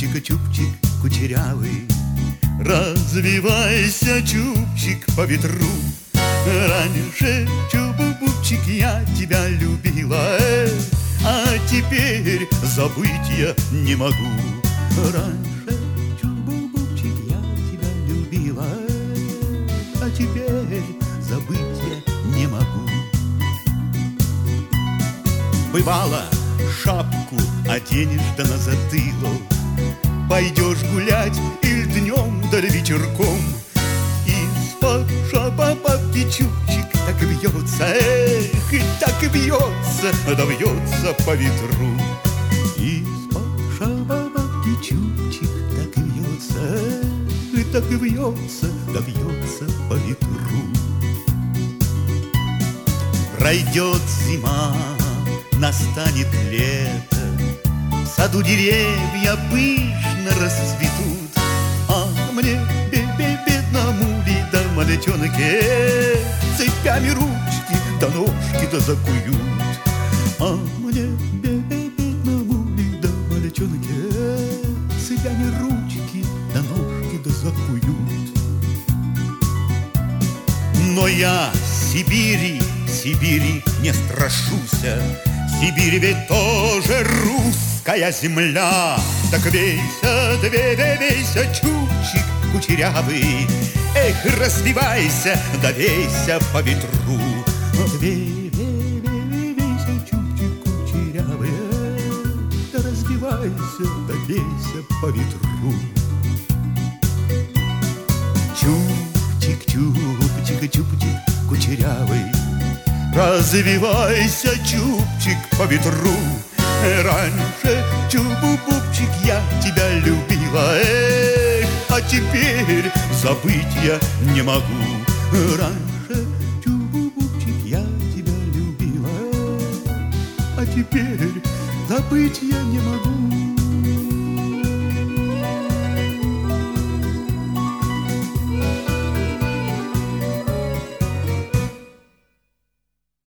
чупчик кучерявый, развивайся, чубчик, по ветру. Раньше, чубу-бубчик, я тебя любила, а теперь забыть я не могу. Раньше, чубу-бубчик, я тебя любила, а теперь забыть я не могу. Бывало, шапку оденешь да на затылок, пойдешь гулять или днем, да вечерком. Из-под шапа-папки чубчик так вьется, эх, и так вьется, да вьется по ветру. Из-под шапа-папки чубчик так вьется, и так вьется, да вьется по ветру. Пройдет зима, настанет лето, в саду деревья пышно расцветут, а мне, бедному мальчонке, цепями ручки да ножки да закуют. А мне, бедному мальчонке, цепями ручки да ножки да закуют. Но я Сибири не страшуся, Сибирь ведь тоже русская земля. Так вейся, вейся, чубчик кучерявый, эх, развивайся, да вейся по ветру. Вейся, чубчик кучерявый, да развивайся, да вейся по ветру. Чубчик, чубчик, чубчик кучерявый, развивайся, чубчик, по ветру. Раньше, чубу-бубчик, я тебя любила, эх, а теперь забыть я не могу. Раньше, чубу-бубчик, я тебя любила, а теперь забыть я не могу.